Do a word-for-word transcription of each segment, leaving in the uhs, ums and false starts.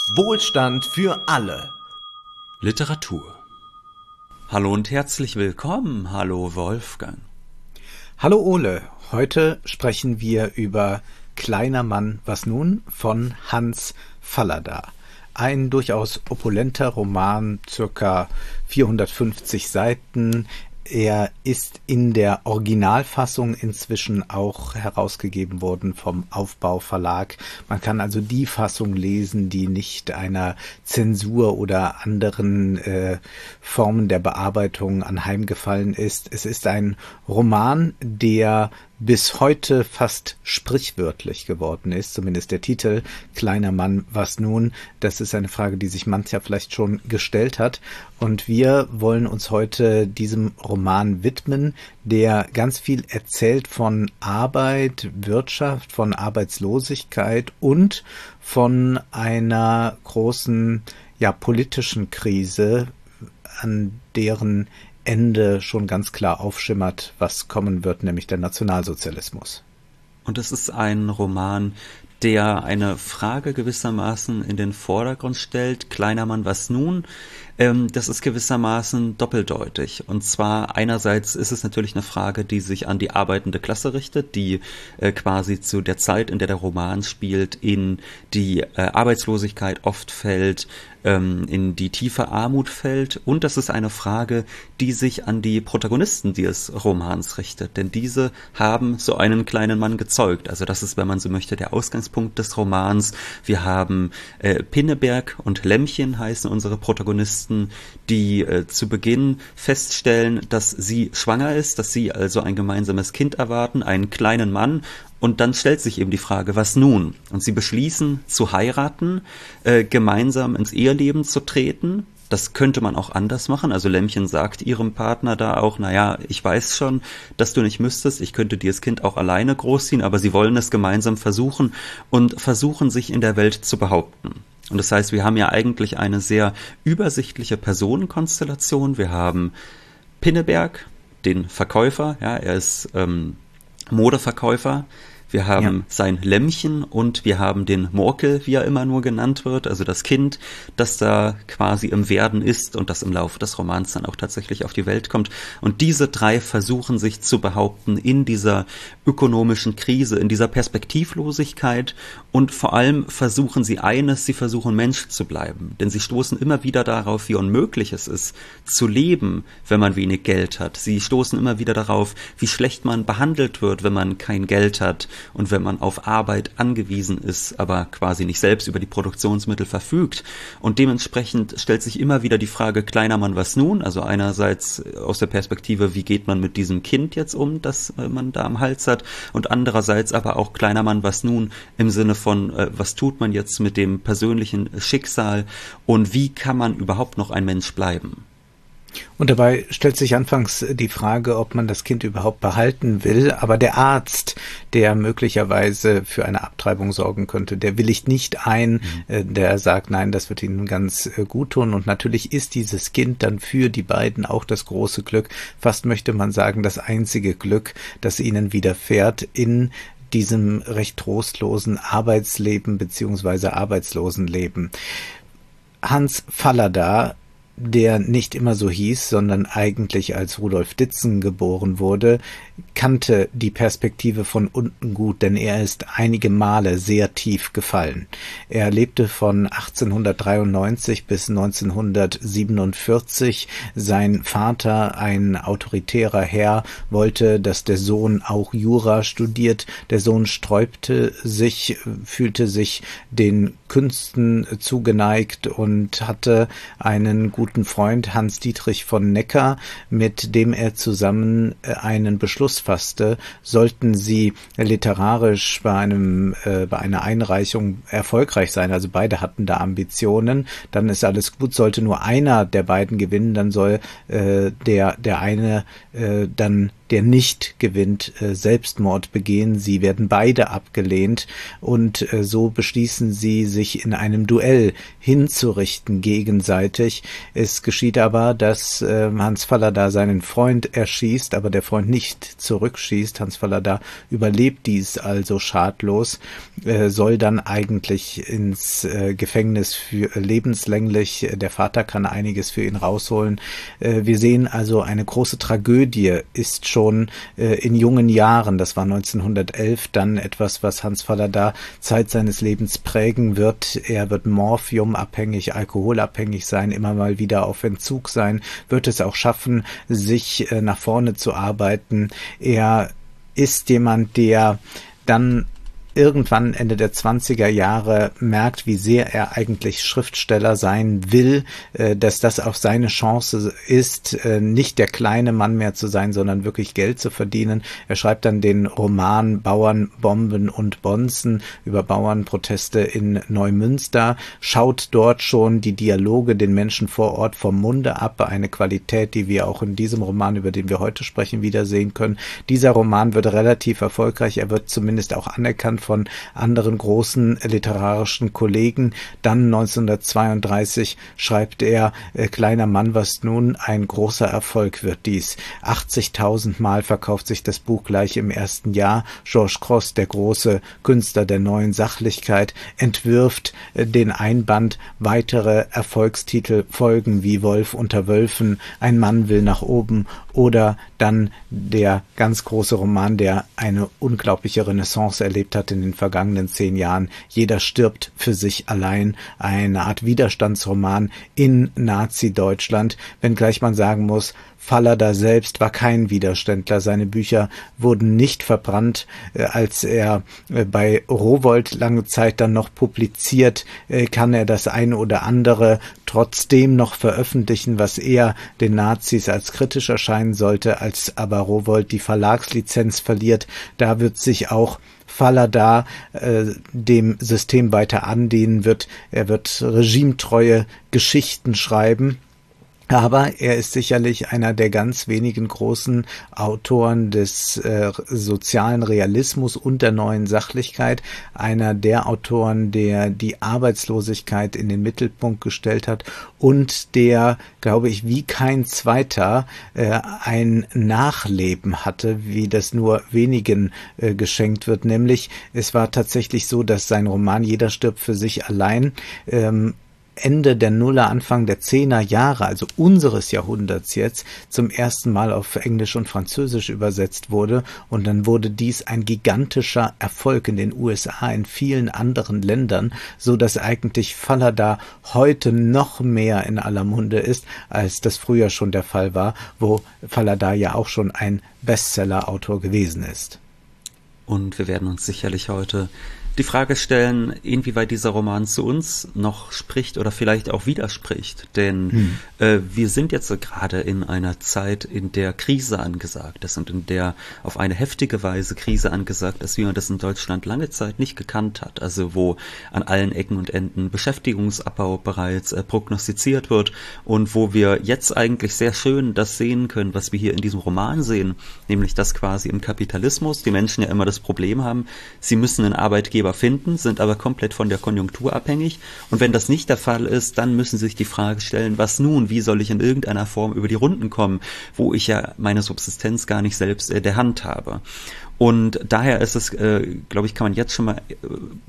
Wohlstand für alle. Literatur. Hallo und herzlich willkommen. Hallo Wolfgang. Hallo Ole. Heute sprechen wir über Kleiner Mann, was nun? Von Hans Fallada. Ein durchaus opulenter Roman, circa vierhundertfünfzig Seiten. Er ist in der Originalfassung inzwischen auch herausgegeben worden vom Aufbau Verlag. Man kann also die Fassung lesen, die nicht einer Zensur oder anderen äh, Formen der Bearbeitung anheimgefallen ist. Es ist ein Roman, der bis heute fast sprichwörtlich geworden ist, zumindest der Titel, Kleiner Mann, was nun? Das ist eine Frage, die sich mancher vielleicht schon gestellt hat. Und wir wollen uns heute diesem Roman widmen, der ganz viel erzählt von Arbeit, Wirtschaft, von Arbeitslosigkeit und von einer großen, ja, politischen Krise, an deren Ende schon ganz klar aufschimmert, was kommen wird, nämlich der Nationalsozialismus. Und es ist ein Roman, der eine Frage gewissermaßen in den Vordergrund stellt. Kleiner Mann, was nun? Ähm, das ist gewissermaßen doppeldeutig. Und zwar einerseits ist es natürlich eine Frage, die sich an die arbeitende Klasse richtet, die äh, quasi zu der Zeit, in der der Roman spielt, in die äh, Arbeitslosigkeit oft fällt, ähm, in die tiefe Armut fällt. Und das ist eine Frage, die sich an die Protagonisten des Romans richtet. Denn diese haben so einen kleinen Mann gezeugt. Also das ist, wenn man so möchte, der Ausgangspunkt des Romans. Wir haben äh, Pinneberg und Lämmchen heißen unsere Protagonisten, die äh, zu Beginn feststellen, dass sie schwanger ist, dass sie also ein gemeinsames Kind erwarten, einen kleinen Mann. Und dann stellt sich eben die Frage, was nun? Und sie beschließen zu heiraten, äh, gemeinsam ins Eheleben zu treten. Das könnte man auch anders machen. Also Lämmchen sagt ihrem Partner da auch, naja, ich weiß schon, dass du nicht müsstest, ich könnte dir das Kind auch alleine großziehen, aber sie wollen es gemeinsam versuchen und versuchen, sich in der Welt zu behaupten. Und das heißt, wir haben ja eigentlich eine sehr übersichtliche Personenkonstellation. Wir haben Pinneberg, den Verkäufer, ja, er ist ähm, Modeverkäufer. Wir haben ja. sein Lämmchen und wir haben den Morkel, wie er immer nur genannt wird, also das Kind, das da quasi im Werden ist und das im Laufe des Romans dann auch tatsächlich auf die Welt kommt. Und diese drei versuchen sich zu behaupten in dieser ökonomischen Krise, in dieser Perspektivlosigkeit, und vor allem versuchen sie eines, sie versuchen Mensch zu bleiben. Denn sie stoßen immer wieder darauf, wie unmöglich es ist, zu leben, wenn man wenig Geld hat. Sie stoßen immer wieder darauf, wie schlecht man behandelt wird, wenn man kein Geld hat. Und wenn man auf Arbeit angewiesen ist, aber quasi nicht selbst über die Produktionsmittel verfügt. Und dementsprechend stellt sich immer wieder die Frage, kleiner Mann, was nun? Also einerseits aus der Perspektive, wie geht man mit diesem Kind jetzt um, das man da am Hals hat? Und andererseits aber auch, kleiner Mann, was nun? Im Sinne von, was tut man jetzt mit dem persönlichen Schicksal? Und wie kann man überhaupt noch ein Mensch bleiben? Und dabei stellt sich anfangs die Frage, ob man das Kind überhaupt behalten will. Aber der Arzt, der möglicherweise für eine Abtreibung sorgen könnte, der willigt nicht ein, mhm. der sagt, nein, das wird ihnen ganz gut tun. Und natürlich ist dieses Kind dann für die beiden auch das große Glück, fast möchte man sagen, das einzige Glück, das ihnen widerfährt in diesem recht trostlosen Arbeitsleben beziehungsweise Arbeitslosenleben. Hans Fallada, der nicht immer so hieß, sondern eigentlich als Rudolf Ditzen geboren wurde, kannte die Perspektive von unten gut, denn er ist einige Male sehr tief gefallen. Er lebte von achtzehnhundertdreiundneunzig bis neunzehnhundertsiebenundvierzig. Sein Vater, ein autoritärer Herr, wollte, dass der Sohn auch Jura studiert. Der Sohn sträubte sich, fühlte sich den Künsten zugeneigt und hatte einen guten Freund, Hans Dietrich von Necker, mit dem er zusammen einen Beschluss fasste, sollten sie literarisch bei einem äh, bei einer Einreichung erfolgreich sein, also beide hatten da Ambitionen, dann ist alles gut, sollte nur einer der beiden gewinnen, dann soll äh, der der eine äh, dann der nicht gewinnt, äh, Selbstmord begehen. Sie werden beide abgelehnt und äh, so beschließen sie, sich in einem Duell hinzurichten gegenseitig. Es geschieht aber, dass äh, Hans Fallada seinen Freund erschießt, aber der Freund nicht zurückschießt. Hans Fallada überlebt dies also schadlos, äh, soll dann eigentlich ins äh, Gefängnis für äh, lebenslänglich. Der Vater kann einiges für ihn rausholen. Äh, wir sehen also, eine große Tragödie ist schon äh, in jungen Jahren, das war neunzehnhundertelf, dann etwas, was Hans Fallada Zeit seines Lebens prägen wird. Er wird morphiumabhängig, alkoholabhängig sein, immer mal wieder auf Entzug sein, wird es auch schaffen, sich äh, nach vorne zu arbeiten. Er ist jemand, der dann irgendwann Ende der zwanziger Jahre merkt, wie sehr er eigentlich Schriftsteller sein will, dass das auch seine Chance ist, nicht der kleine Mann mehr zu sein, sondern wirklich Geld zu verdienen. Er schreibt dann den Roman Bauern, Bomben und Bonzen über Bauernproteste in Neumünster, schaut dort schon die Dialoge den Menschen vor Ort vom Munde ab, eine Qualität, die wir auch in diesem Roman, über den wir heute sprechen, wiedersehen können. Dieser Roman wird relativ erfolgreich, er wird zumindest auch anerkannt von anderen großen literarischen Kollegen. Dann neunzehnhundertzweiunddreißig schreibt er, äh, Kleiner Mann, was nun, ein großer Erfolg wird dies. achtzigtausend Mal verkauft sich das Buch gleich im ersten Jahr. Georges Cross, der große Künstler der neuen Sachlichkeit, entwirft äh, den Einband. Weitere Erfolgstitel folgen wie Wolf unter Wölfen, Ein Mann will nach oben oder dann der ganz große Roman, der eine unglaubliche Renaissance erlebt hat in den vergangenen zehn Jahren. Jeder stirbt für sich allein. Eine Art Widerstandsroman in Nazi-Deutschland, wenngleich man sagen muss, Fallada selbst war kein Widerständler. Seine Bücher wurden nicht verbrannt. Als er bei Rowohlt lange Zeit dann noch publiziert, kann er das eine oder andere trotzdem noch veröffentlichen, was eher den Nazis als kritisch erscheinen sollte. Als aber Rowohlt die Verlagslizenz verliert, da wird sich auch Fallada äh, dem System weiter andienen, wird, er wird regimetreue Geschichten schreiben. Aber er ist sicherlich einer der ganz wenigen großen Autoren des äh, sozialen Realismus und der neuen Sachlichkeit. Einer der Autoren, der die Arbeitslosigkeit in den Mittelpunkt gestellt hat und der, glaube ich, wie kein zweiter äh, ein Nachleben hatte, wie das nur wenigen äh, geschenkt wird. Nämlich, es war tatsächlich so, dass sein Roman Jeder stirbt für sich allein ähm, Ende der Nuller, Anfang der Zehner Jahre, also unseres Jahrhunderts jetzt, zum ersten Mal auf Englisch und Französisch übersetzt wurde. Und dann wurde dies ein gigantischer Erfolg in den U S A, in vielen anderen Ländern, so dass eigentlich Fallada heute noch mehr in aller Munde ist, als das früher schon der Fall war, wo Fallada ja auch schon ein Bestseller-Autor gewesen ist. Und wir werden uns sicherlich heute die Frage stellen, inwieweit dieser Roman zu uns noch spricht oder vielleicht auch widerspricht. Denn hm. äh, wir sind jetzt so gerade in einer Zeit, in der Krise angesagt ist und in der auf eine heftige Weise Krise angesagt ist, wie man das in Deutschland lange Zeit nicht gekannt hat. Also wo an allen Ecken und Enden Beschäftigungsabbau bereits äh, prognostiziert wird und wo wir jetzt eigentlich sehr schön das sehen können, was wir hier in diesem Roman sehen, nämlich dass quasi im Kapitalismus die Menschen ja immer das Problem haben, sie müssen einen Arbeitgeber finden, sind aber komplett von der Konjunktur abhängig. Und wenn das nicht der Fall ist, dann müssen sie sich die Frage stellen, was nun? Wie soll ich in irgendeiner Form über die Runden kommen, wo ich ja meine Subsistenz gar nicht selbst äh, der Hand habe? Und daher ist es, äh, glaube ich, kann man jetzt schon mal äh,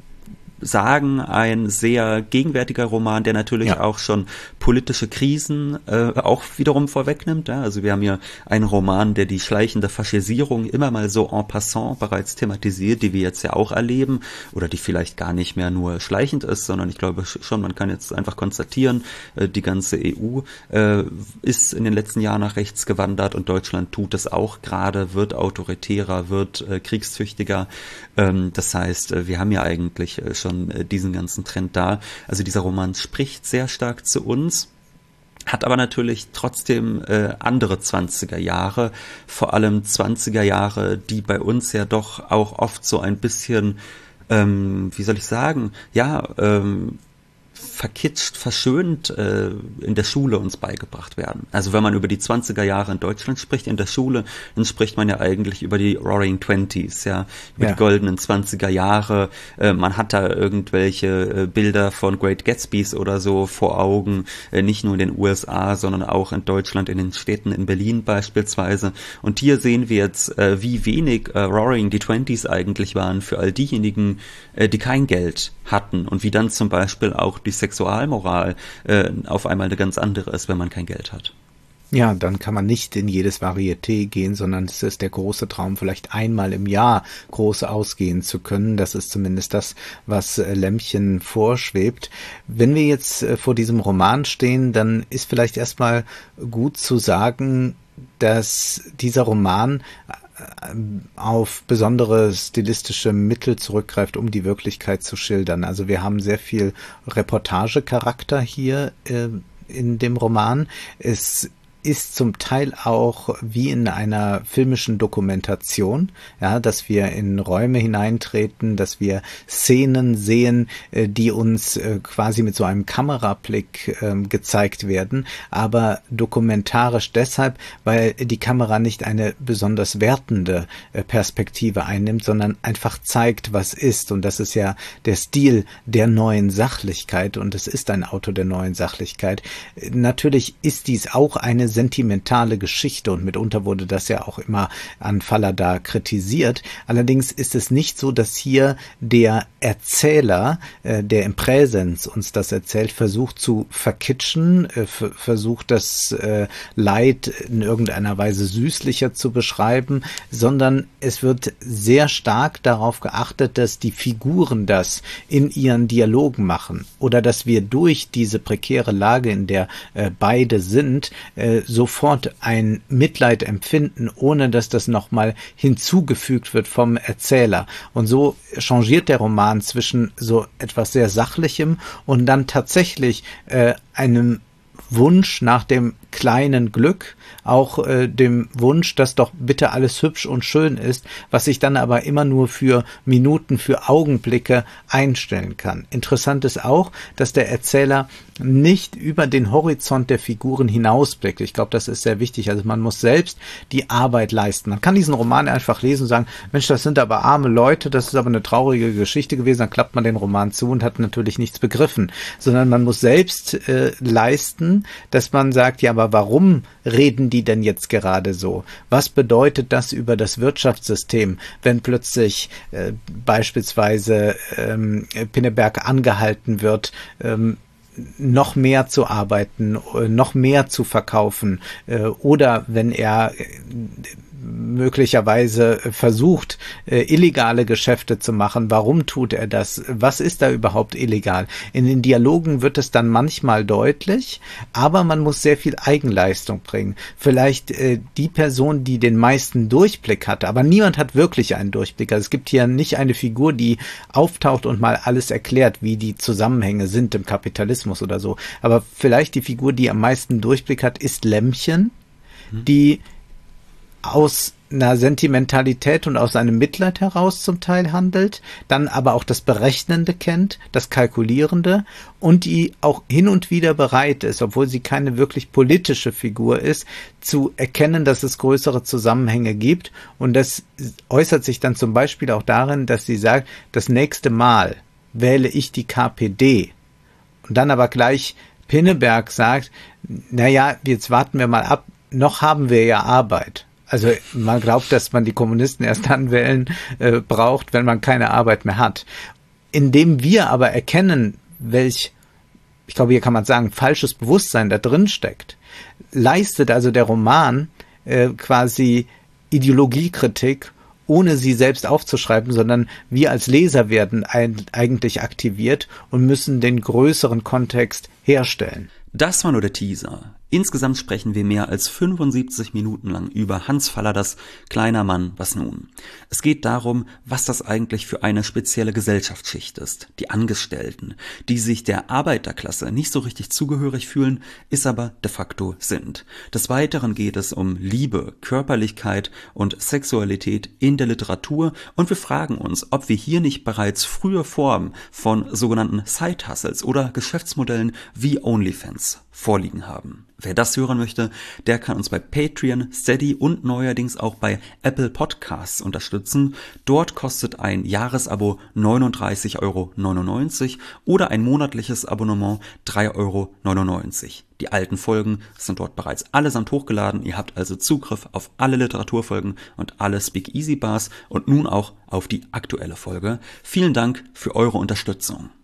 sagen, ein sehr gegenwärtiger Roman, der natürlich ja. auch schon politische Krisen äh, auch wiederum vorwegnimmt. Ja? Also wir haben hier einen Roman, der die schleichende Faschisierung immer mal so en passant bereits thematisiert, die wir jetzt ja auch erleben oder die vielleicht gar nicht mehr nur schleichend ist, sondern ich glaube schon, man kann jetzt einfach konstatieren, äh, die ganze E U äh, ist in den letzten Jahren nach rechts gewandert und Deutschland tut es auch gerade, wird autoritärer, wird äh, kriegstüchtiger. Ähm, das heißt, äh, wir haben ja eigentlich äh, schon diesen ganzen Trend da. Also dieser Roman spricht sehr stark zu uns, hat aber natürlich trotzdem äh, andere zwanziger Jahre, vor allem zwanziger Jahre, die bei uns ja doch auch oft so ein bisschen, ähm, wie soll ich sagen, ja, ähm, verkitscht, verschönt äh, in der Schule uns beigebracht werden. Also wenn man über die zwanziger Jahre in Deutschland spricht, in der Schule, dann spricht man ja eigentlich über die Roaring Twenties, ja, über ja. die goldenen zwanziger Jahre. Äh, man hat da irgendwelche äh, Bilder von Great Gatsbys oder so vor Augen, äh, nicht nur in den U S A, sondern auch in Deutschland, in den Städten, in Berlin beispielsweise. Und hier sehen wir jetzt, äh, wie wenig äh, Roaring die Twenties eigentlich waren für all diejenigen, äh, die kein Geld hatten und wie dann zum Beispiel auch die Sexualmoral äh, auf einmal eine ganz andere ist, wenn man kein Geld hat. Ja, dann kann man nicht in jedes Varieté gehen, sondern es ist der große Traum, vielleicht einmal im Jahr groß ausgehen zu können. Das ist zumindest das, was Lämmchen vorschwebt. Wenn wir jetzt vor diesem Roman stehen, dann ist vielleicht erstmal gut zu sagen, dass dieser Roman auf besondere stilistische Mittel zurückgreift, um die Wirklichkeit zu schildern. Also wir haben sehr viel Reportagecharakter hier äh, in dem Roman. Es ist zum Teil auch wie in einer filmischen Dokumentation, ja, dass wir in Räume hineintreten, dass wir Szenen sehen, die uns quasi mit so einem Kamerablick äh, gezeigt werden, aber dokumentarisch deshalb, weil die Kamera nicht eine besonders wertende äh, Perspektive einnimmt, sondern einfach zeigt, was ist. Und das ist ja der Stil der neuen Sachlichkeit und es ist ein Autor der neuen Sachlichkeit. Natürlich ist dies auch eine sentimentale Geschichte und mitunter wurde das ja auch immer an Fallada kritisiert. Allerdings ist es nicht so, dass hier der Erzähler, äh, der im Präsens uns das erzählt, versucht zu verkitschen, äh, f- versucht das äh, Leid in irgendeiner Weise süßlicher zu beschreiben, sondern es wird sehr stark darauf geachtet, dass die Figuren das in ihren Dialogen machen oder dass wir durch diese prekäre Lage, in der äh, beide sind, äh, sofort ein Mitleid empfinden, ohne dass das nochmal hinzugefügt wird vom Erzähler. Und so changiert der Roman zwischen so etwas sehr Sachlichem und dann tatsächlich äh, einem Wunsch nach dem kleinen Glück, auch äh, dem Wunsch, dass doch bitte alles hübsch und schön ist, was sich dann aber immer nur für Minuten, für Augenblicke einstellen kann. Interessant ist auch, dass der Erzähler nicht über den Horizont der Figuren hinausblickt. Ich glaube, das ist sehr wichtig. Also man muss selbst die Arbeit leisten. Man kann diesen Roman einfach lesen und sagen, Mensch, das sind aber arme Leute, das ist aber eine traurige Geschichte gewesen, dann klappt man den Roman zu und hat natürlich nichts begriffen. Sondern man muss selbst äh, leisten, dass man sagt, ja, aber warum reden die denn jetzt gerade so? Was bedeutet das über das Wirtschaftssystem, wenn plötzlich äh, beispielsweise ähm, Pinneberg angehalten wird, ähm, noch mehr zu arbeiten, noch mehr zu verkaufen, äh, oder wenn er äh, möglicherweise versucht, äh, illegale Geschäfte zu machen. Warum tut er das? Was ist da überhaupt illegal? In den Dialogen wird es dann manchmal deutlich, aber man muss sehr viel Eigenleistung bringen. Vielleicht äh, die Person, die den meisten Durchblick hatte, aber niemand hat wirklich einen Durchblick. Also es gibt hier nicht eine Figur, die auftaucht und mal alles erklärt, wie die Zusammenhänge sind im Kapitalismus oder so. Aber vielleicht die Figur, die am meisten Durchblick hat, ist Lämmchen, hm. die aus einer Sentimentalität und aus einem Mitleid heraus zum Teil handelt, dann aber auch das Berechnende kennt, das Kalkulierende und die auch hin und wieder bereit ist, obwohl sie keine wirklich politische Figur ist, zu erkennen, dass es größere Zusammenhänge gibt. Und das äußert sich dann zum Beispiel auch darin, dass sie sagt, das nächste Mal wähle ich die K P D. Und dann aber gleich Pinneberg sagt, naja, jetzt warten wir mal ab, noch haben wir ja Arbeit. Also man glaubt, dass man die Kommunisten erst dann wählen äh, braucht, wenn man keine Arbeit mehr hat. Indem wir aber erkennen, welch, ich glaube, hier kann man sagen, falsches Bewusstsein da drin steckt, leistet also der Roman äh, quasi Ideologiekritik, ohne sie selbst aufzuschreiben, sondern wir als Leser werden ein, eigentlich aktiviert und müssen den größeren Kontext herstellen. Das war nur der Teaser. Insgesamt sprechen wir mehr als fünfundsiebzig Minuten lang über Hans Falladers Kleiner Mann, was nun? Es geht darum, was das eigentlich für eine spezielle Gesellschaftsschicht ist. Die Angestellten, die sich der Arbeiterklasse nicht so richtig zugehörig fühlen, es aber de facto sind. Des Weiteren geht es um Liebe, Körperlichkeit und Sexualität in der Literatur und wir fragen uns, ob wir hier nicht bereits frühe Formen von sogenannten Side-Hustles oder Geschäftsmodellen wie OnlyFans vorliegen haben. Wer das hören möchte, der kann uns bei Patreon, Steady und neuerdings auch bei Apple Podcasts unterstützen. Dort kostet ein Jahresabo neununddreißig Euro neunundneunzig oder ein monatliches Abonnement drei Euro neunundneunzig. Die alten Folgen sind dort bereits allesamt hochgeladen. Ihr habt also Zugriff auf alle Literaturfolgen und alle Speakeasy Bars und nun auch auf die aktuelle Folge. Vielen Dank für eure Unterstützung.